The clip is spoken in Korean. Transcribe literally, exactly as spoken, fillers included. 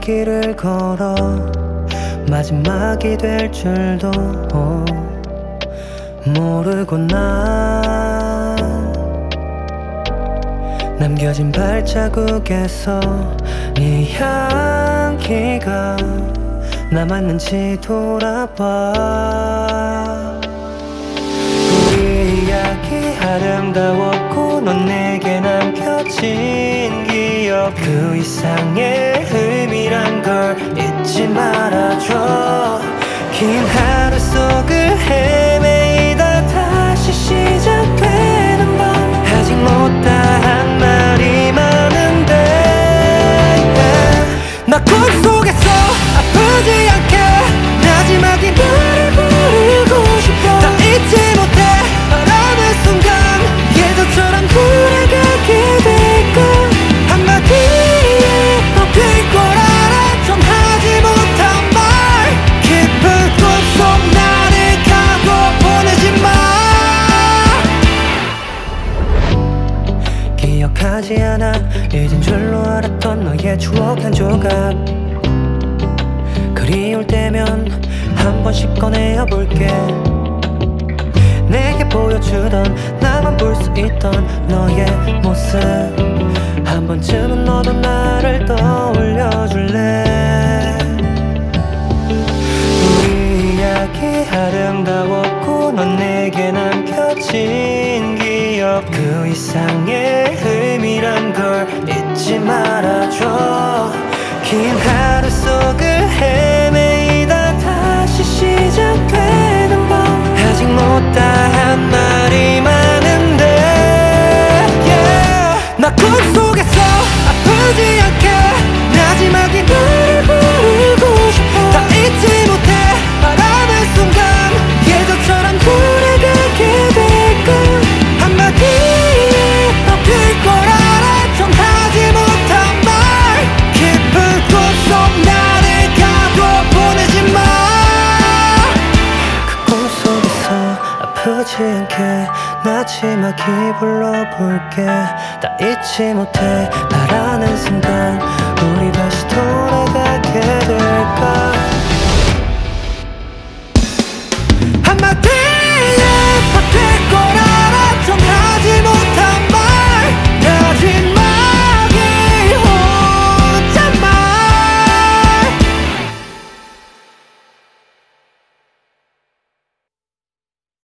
길을 걸어 마지막이 될 줄도 모르고 난 남겨진 발자국에서 네 향기가 남았는지 돌아봐. 우리 이야기 아름다웠고 넌 내게 남겨진 기억, 그 이상의 의미란 걸 잊지 말아줘. 긴 하루 속을 헤매이다 다시 시작되는 밤, 아직 못다한 말이 많은데 나 꿈속에서 아프지 않게 마지막이 너를 부르고 싶어. 다 잊지 못해 바라는 순간 예전처럼 돌아가게 될까. 한마디에 덮일 걸 알아. 전하지 못한 말 깊은 꿈속 나를 가고 보내지 마. 기억하지 않아 잊은 줄로 알았던 너의 추억 한 조각, 그리울 때면 한 번씩 꺼내어 볼게. 내게 보여주던 나만 볼 수 있던 너의 모습, 한 번쯤은 너도 나를 떠올려줄래. 우리 이야기 아름다웠고 넌 내게 남겨진 기억, 그 이상의 의미란 걸 잊지 말아줘. 긴 하루 속을 헤매이다 다시 시작되는 밤, 아직 못다한 말이 많은데 yeah. 나 꿈속에서 아프지 않게 마지막이 너를 부르고 싶어. 다 잊지 못해 바라는 순간 예전처럼 돌아가게 될까. 한마디에 덮일 걸 알아. 전하지 못한 말 깊은 꿈속 나를 가고 보내지 마. 그 꿈속에서 아프지 않게 마지막이 불러볼게. 다 잊지 못해 바라는 순간 우리 다시 돌아가게 될까. 한마디